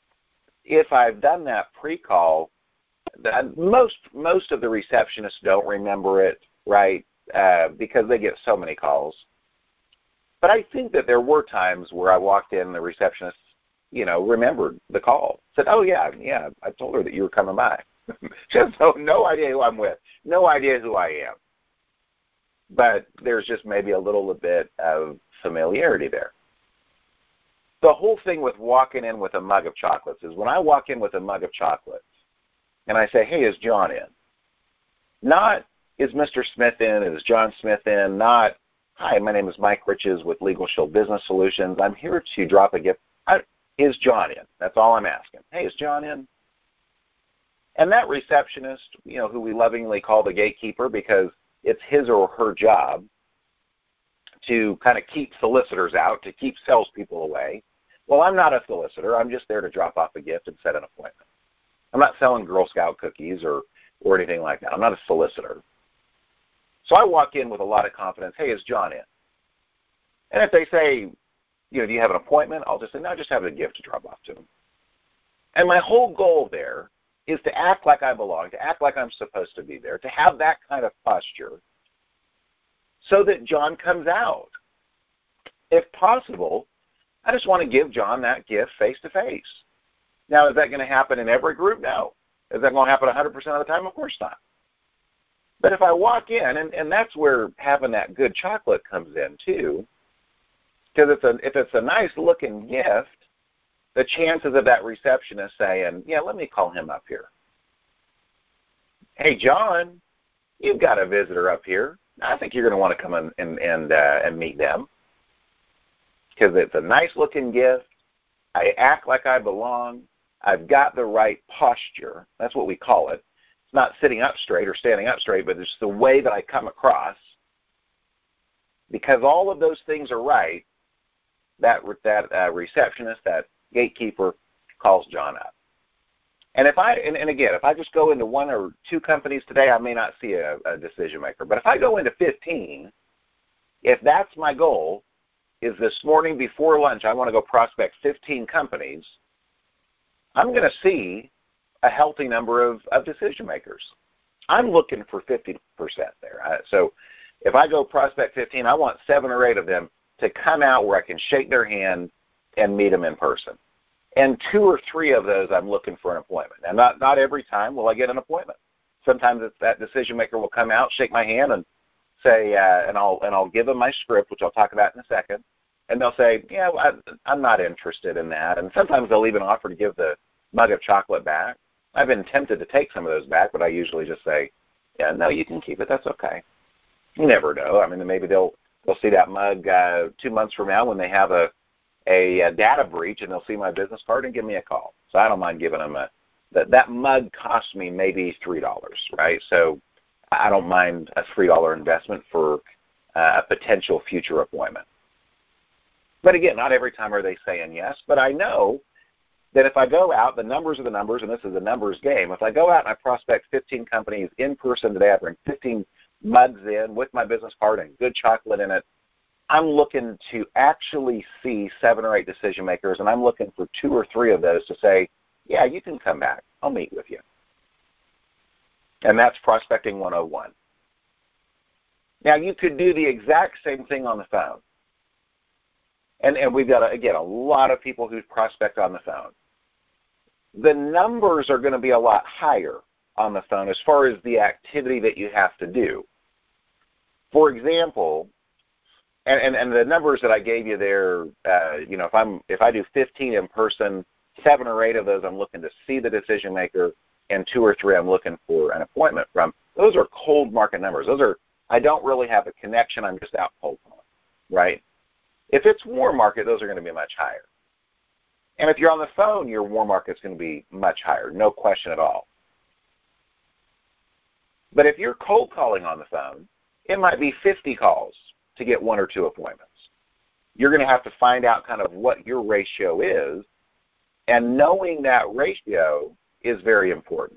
if I've done that pre-call, most of the receptionists don't remember it, right, because they get so many calls. But I think that there were times where I walked in and the receptionist, remembered the call. Said, oh, yeah, I told her that you were coming by. She has no idea who I'm with, no idea who I am. But there's just maybe a little bit of familiarity there. The whole thing with walking in with a mug of chocolates is when I walk in with a mug of chocolates and I say, hey, is John in? Not, is Mr. Smith in? Is John Smith in? Not, hi, my name is Mike Riches with Legal Shield Business Solutions. I'm here to drop a gift. Is John in? That's all I'm asking. Hey, is John in? And that receptionist, who we lovingly call the gatekeeper because it's his or her job to kind of keep solicitors out, to keep salespeople away. Well, I'm not a solicitor. I'm just there to drop off a gift and set an appointment. I'm not selling Girl Scout cookies or anything like that. I'm not a solicitor. So I walk in with a lot of confidence. Hey, is John in? And if they say, do you have an appointment? I'll just say, no, I just have a gift to drop off to him. And my whole goal there is to act like I belong, to act like I'm supposed to be there, to have that kind of posture so that John comes out. If possible, I just want to give John that gift face-to-face. Now, is that going to happen in every group? No. Is that going to happen 100% of the time? Of course not. But if I walk in, and that's where having that good chocolate comes in too, because if it's a nice-looking gift, the chances of that receptionist saying, yeah, let me call him up here. Hey, John, you've got a visitor up here. I think you're going to want to come in and meet them because it's a nice-looking gift. I act like I belong. I've got the right posture. That's what we call it. It's not sitting up straight or standing up straight, but it's the way that I come across. Because all of those things are right, that receptionist, that gatekeeper calls John up. And if I just go into one or two companies today, I may not see a decision maker. But if I go into 15, if that's my goal, is this morning before lunch, I want to go prospect 15 companies, I'm going to see a healthy number of decision makers. I'm looking for 50% there. So if I go prospect 15, I want 7 or 8 of them to come out where I can shake their hand and meet them in person. And 2 or 3 of those I'm looking for an appointment. And not every time will I get an appointment. Sometimes that decision maker will come out, shake my hand, and say, and I'll give them my script, which I'll talk about in a second. And they'll say, yeah, I'm not interested in that. And sometimes they'll even offer to give the mug of chocolate back. I've been tempted to take some of those back, but I usually just say, yeah, no, you can keep it. That's okay. You never know. I mean, maybe they'll see that mug 2 months from now when they have a data breach, and they'll see my business card and give me a call. So I don't mind giving them that mug cost me maybe $3, right? So I don't mind a $3 investment for a potential future appointment. But again, not every time are they saying yes, but I know that if I go out, the numbers are the numbers, and this is a numbers game. If I go out and I prospect 15 companies in person today, I bring 15 mugs in with my business card and good chocolate in it, I'm looking to actually see 7 or 8 decision makers, and I'm looking for 2 or 3 of those to say, yeah, you can come back. I'll meet with you. And that's Prospecting 101. Now, you could do the exact same thing on the phone. And we've got, again, a lot of people who prospect on the phone. The numbers are going to be a lot higher on the phone as far as the activity that you have to do. For example, and the numbers that I gave you there, if I do 15 in person, 7 or 8 of those I'm looking to see the decision maker, and 2 or 3 I'm looking for an appointment from. Those are cold market numbers. I don't really have a connection. I'm just out cold calling, right? If it's warm market, those are going to be much higher. And if you're on the phone, your warm market's going to be much higher, no question at all. But if you're cold calling on the phone, it might be 50 calls to get 1 or 2 appointments. You're going to have to find out kind of what your ratio is, and knowing that ratio is very important.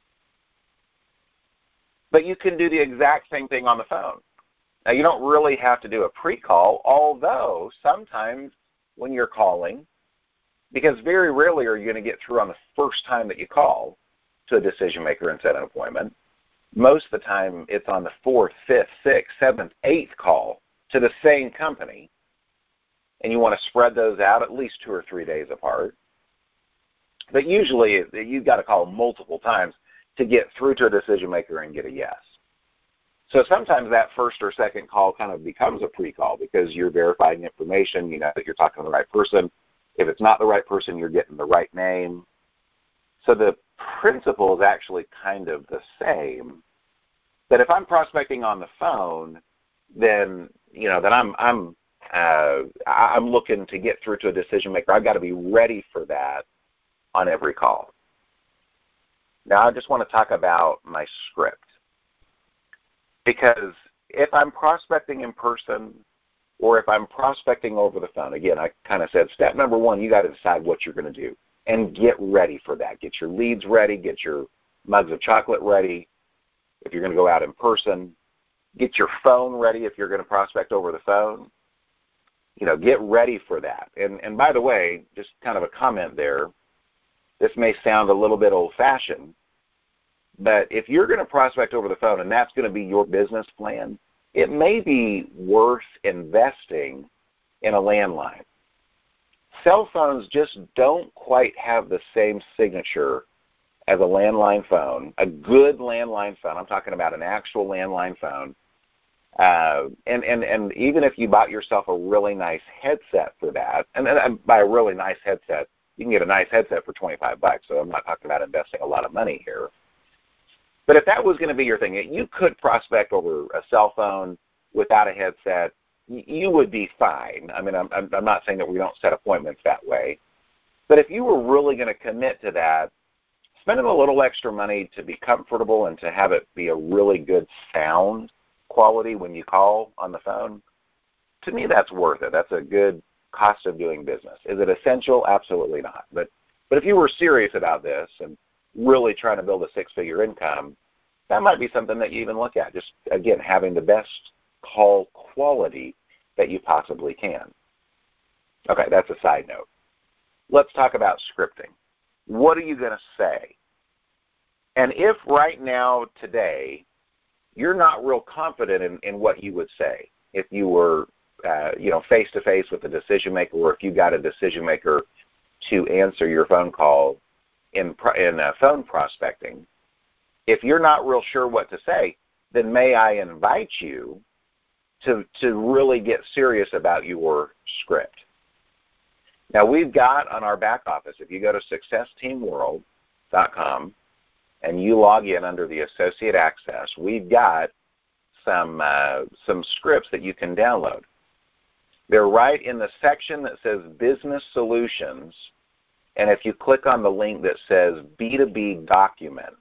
But you can do the exact same thing on the phone. Now, you don't really have to do a pre-call, although sometimes when you're calling, Because very rarely are you going to get through on the first time that you call to a decision maker and set an appointment. Most of the time it's on the 4th, 5th, 6th, 7th, 8th call to the same company. And you want to spread those out at least 2 or 3 days apart. But usually you've got to call multiple times to get through to a decision maker and get a yes. So sometimes that first or second call kind of becomes a pre-call because you're verifying information, you know that you're talking to the right person. If it's not the right person, you're getting the right name. So the principle is actually kind of the same. But if I'm prospecting on the phone, then I'm looking to get through to a decision maker. I've got to be ready for that on every call. Now I just want to talk about my script. Because if I'm prospecting in person or if I'm prospecting over the phone, again, I kind of said step number one, you got to decide what you're going to do and get ready for that. Get your leads ready, get your mugs of chocolate ready if you're going to go out in person. Get your phone ready if you're going to prospect over the phone. Get ready for that. And by the way, just kind of a comment there, this may sound a little bit old-fashioned, but if you're going to prospect over the phone and that's going to be your business plan, it may be worth investing in a landline. Cell phones just don't quite have the same signature as a landline phone, a good landline phone. I'm talking about an actual landline phone. And even if you bought yourself a really nice headset for that, and by a really nice headset, you can get a nice headset for $25, so I'm not talking about investing a lot of money here. But if that was going to be your thing, you could prospect over a cell phone without a headset. You would be fine. I mean, I'm not saying that we don't set appointments that way. But if you were really going to commit to that, spending a little extra money to be comfortable and to have it be a really good sound quality when you call on the phone, to me that's worth it. That's a good cost of doing business. Is it essential? Absolutely not. But if you were serious about this and really trying to build a six-figure income, that might be something that you even look at. Just, again, having the best call quality that you possibly can. Okay, that's a side note. Let's talk about scripting. What are you going to say? And if right now, today, you're not real confident in what you would say, if you were face-to-face with a decision maker, or if you got a decision maker to answer your phone call in phone prospecting, if you're not real sure what to say, then may I invite you to really get serious about your script. Now, we've got on our back office, if you go to successteamworld.com and you log in under the Associate Access, we've got some scripts that you can download. They're right in the section that says Business Solutions, and if you click on the link that says B2B Documents,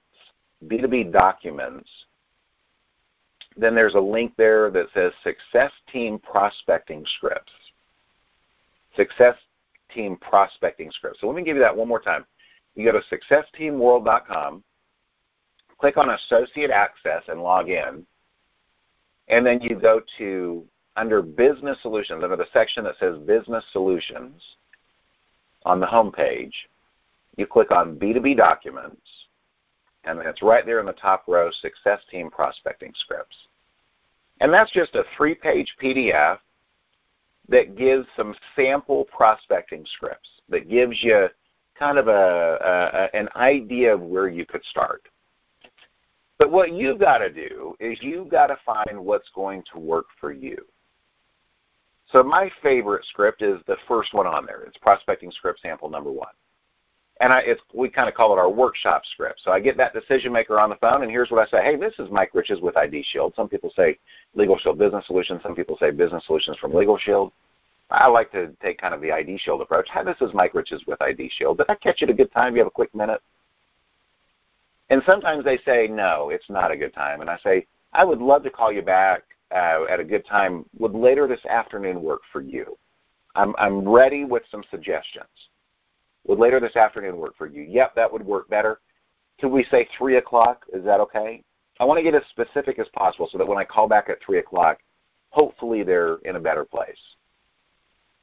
then there's a link there that says Success Team Prospecting Scripts. Success Team Prospecting Scripts. So let me give you that one more time. You go to successteamworld.com, click on Associate Access and log in, and then you go to, under Business Solutions, under the section that says Business Solutions, on the home page, you click on B2B Documents, and it's right there in the top row, Success Team Prospecting Scripts. And that's just a 3-page PDF that gives some sample prospecting scripts, that gives you kind of an idea of where you could start. But what you've got to do is you've got to find what's going to work for you. So my favorite script is the first one on there. It's Prospecting Script Sample number 1. And we kind of call it our workshop script. So I get that decision maker on the phone, and here's what I say. Hey, this is Mike Riches with ID Shield. Some people say Legal Shield Business Solutions. Some people say Business Solutions from Legal Shield. I like to take kind of the ID Shield approach. Hi, this is Mike Riches with ID Shield. Did I catch you at a good time? You have a quick minute? And sometimes they say, no, it's not a good time. And I say, I would love to call you back at a good time. Would later this afternoon work for you? I'm ready with some suggestions. Would later this afternoon work for you? Yep, that would work better. Could we say 3 o'clock? Is that okay? I want to get as specific as possible so that when I call back at 3 o'clock, hopefully they're in a better place.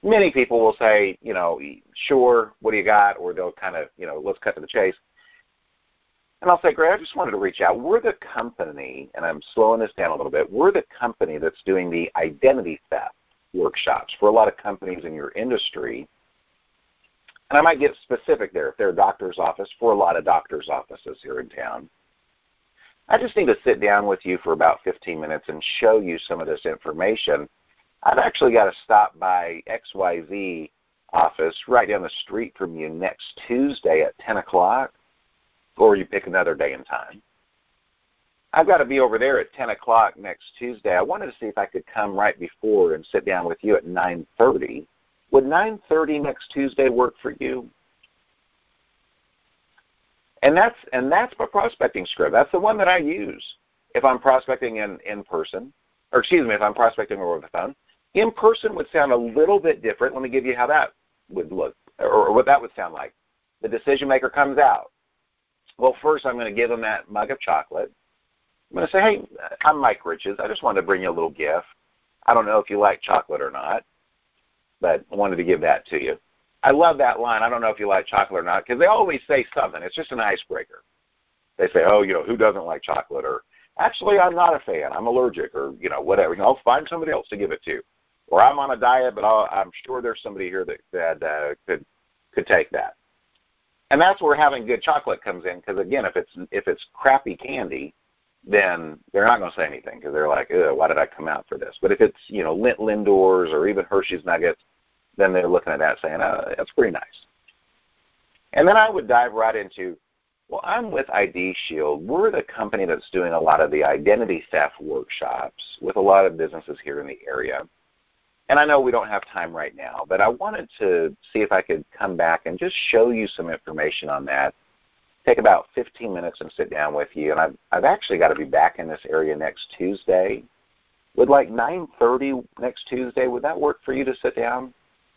many people will say, sure, what do you got? Or they'll kind of, let's cut to the chase. And I'll say, Greg, I just wanted to reach out. We're the company, and I'm slowing this down a little bit, we're the company that's doing the identity theft workshops for a lot of companies in your industry. And I might get specific there if they're a doctor's office, for a lot of doctor's offices here in town. I just need to sit down with you for about 15 minutes and show you some of this information. I've actually got to stop by XYZ office right down the street from you next Tuesday at 10 o'clock, or you pick another day and time. I've got to be over there at 10 o'clock next Tuesday. I wanted to see if I could come right before and sit down with you at 9:30. Would 9:30 next Tuesday work for you? And that's my prospecting script. That's the one that I use if I'm prospecting in person, or excuse me, if I'm prospecting over the phone. In person would sound a little bit different. Let me give you how that would look, or what that would sound like. The decision maker comes out. Well, first I'm going to give them that mug of chocolate. I'm going to say, hey, I'm Mike Riches. I just wanted to bring you a little gift. I don't know if you like chocolate or not, but I wanted to give that to you. I love that line, I don't know if you like chocolate or not, because they always say something. It's just an icebreaker. They say, oh, who doesn't like chocolate? Or, actually, I'm not a fan. I'm allergic, or, whatever. I'll find somebody else to give it to. Or I'm on a diet, but I'm sure there's somebody here that could take that. And that's where having good chocolate comes in, because, again, if it's crappy candy, then they're not going to say anything, because they're like, why did I come out for this? But if it's, Lindt Lindors or even Hershey's Nuggets, then they're looking at that saying, that's pretty nice. And then I would dive right into, well, I'm with ID Shield. We're the company that's doing a lot of the identity theft workshops with a lot of businesses here in the area. And I know we don't have time right now, but I wanted to see if I could come back and just show you some information on that. Take about 15 minutes and sit down with you. And I've actually got to be back in this area next Tuesday. Would like 9:30 next Tuesday, would that work for you to sit down?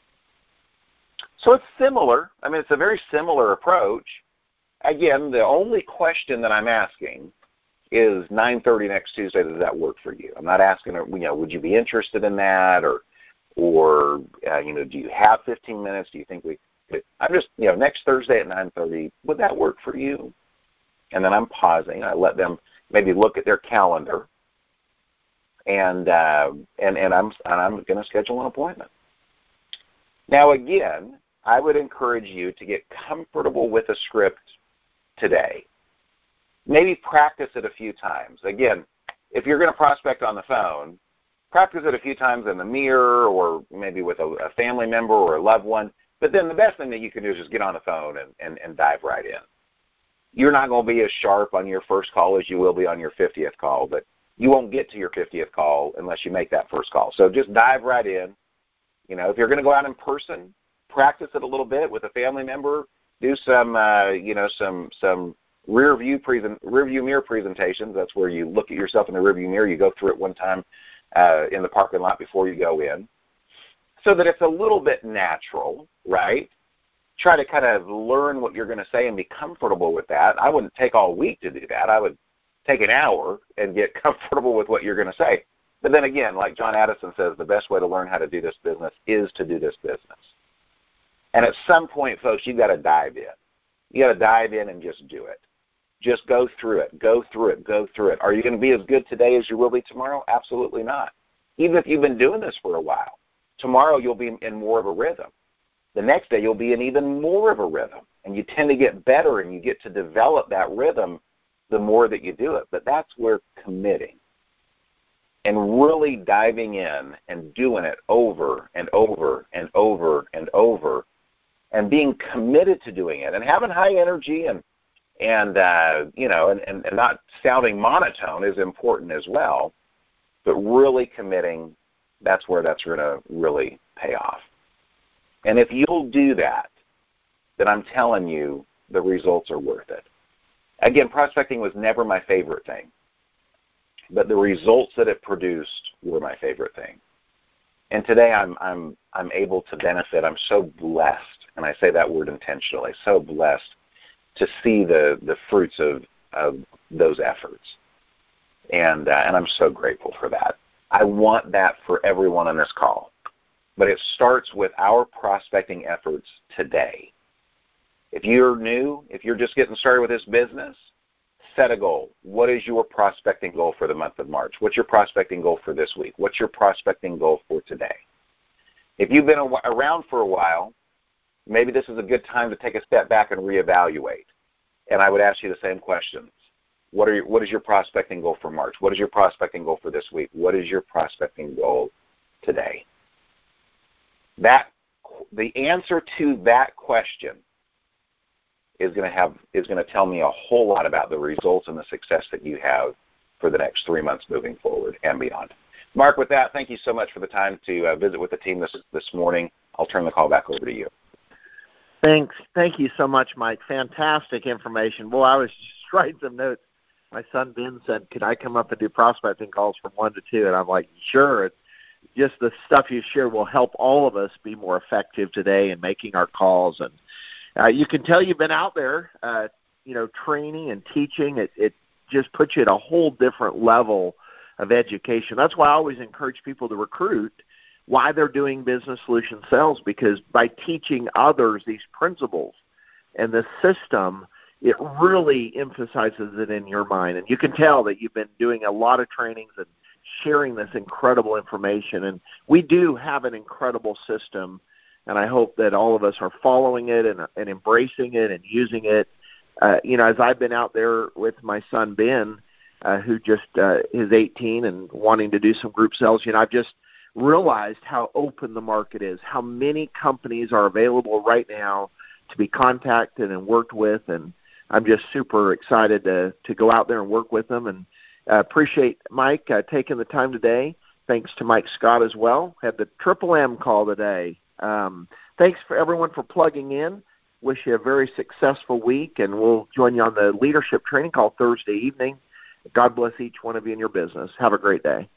So it's similar. I mean, it's a very similar approach. Again, the only question that I'm asking is 9:30 next Tuesday, does that work for you? I'm not asking, would you be interested in that, or do you have 15 minutes? Do you think we could? I'm just, next Thursday at 9:30, would that work for you? And then I'm pausing. I let them maybe look at their calendar, and I'm going to schedule an appointment. Now, again, I would encourage you to get comfortable with a script today. Maybe practice it a few times. Again, if you're going to prospect on the phone, practice it a few times in the mirror, or maybe with a family member or a loved one. But then the best thing that you can do is just get on the phone and dive right in. You're not going to be as sharp on your first call as you will be on your 50th call, but you won't get to your 50th call unless you make that first call. So just dive right in. If you're going to go out in person, practice it a little bit with a family member. Do some, some rear view mirror presentations. That's where you look at yourself in the rear view mirror. You go through it one time in the parking lot before you go in, so that it's a little bit natural, right? Try to kind of learn what you're going to say and be comfortable with that. I wouldn't take all week to do that. I would take an hour and get comfortable with what you're going to say. But then again, like John Addison says, the best way to learn how to do this business is to do this business. And at some point, folks, you've got to dive in. You got to dive in and just do it. Just go through it, go through it, go through it. Are you going to be as good today as you will be tomorrow? Absolutely not. Even if you've been doing this for a while, tomorrow you'll be in more of a rhythm. The next day you'll be in even more of a rhythm. And you tend to get better, and you get to develop that rhythm the more that you do it. But that's where committing and really diving in and doing it over and over and over and over, and being committed to doing it, and having high energy and not sounding monotone is important as well. But really committing, that's where that's going to really pay off. And if you'll do that, then I'm telling you the results are worth it. Again, prospecting was never my favorite thing, but the results that it produced were my favorite thing. And today I'm able to benefit. I'm so blessed, and I say that word intentionally, so blessed to see the fruits of those efforts. And I'm so grateful for that. I want that for everyone on this call. but it starts with our prospecting efforts today. If you're new, if you're just getting started with this business, set a goal. What is your prospecting goal for the month of March? What's your prospecting goal for this week? What's your prospecting goal for today? If you've been around for a while, maybe this is a good time to take a step back and reevaluate. And I would ask you the same questions. What is your prospecting goal for March? What is your prospecting goal for this week? What is your prospecting goal today? The answer to that question is going to tell me a whole lot about the results and the success that you have for the next 3 months moving forward and beyond. Mark, with that, thank you so much for the time to visit with the team this morning. I'll turn the call back over to you. Thanks. Thank you so much, Mike. Fantastic information. Well, I was just writing some notes. My son Ben said, "Could I come up and do prospecting calls from 1 to 2?" And I'm like, "Sure." It's just the stuff you shared will help all of us be more effective today in making our calls. And you can tell you've been out there, training and teaching. It just puts you at a whole different level of education. That's why I always encourage people to recruit why they're doing business solution sales, because by teaching others these principles and the system, it really emphasizes it in your mind. And you can tell that you've been doing a lot of trainings and sharing this incredible information. And we do have an incredible system, and I hope that all of us are following it and embracing it and using it. As I've been out there with my son Ben, who just is 18 and wanting to do some group sales, I've just realized how open the market is, how many companies are available right now to be contacted and worked with, and I'm just super excited to go out there and work with them. And appreciate Mike taking the time today. Thanks to Mike Scott as well. Had the Triple M call today. Thanks for everyone for plugging in. Wish you a very successful week, and we'll join you on the leadership training call Thursday evening. God bless each one of you in your business. Have a great day.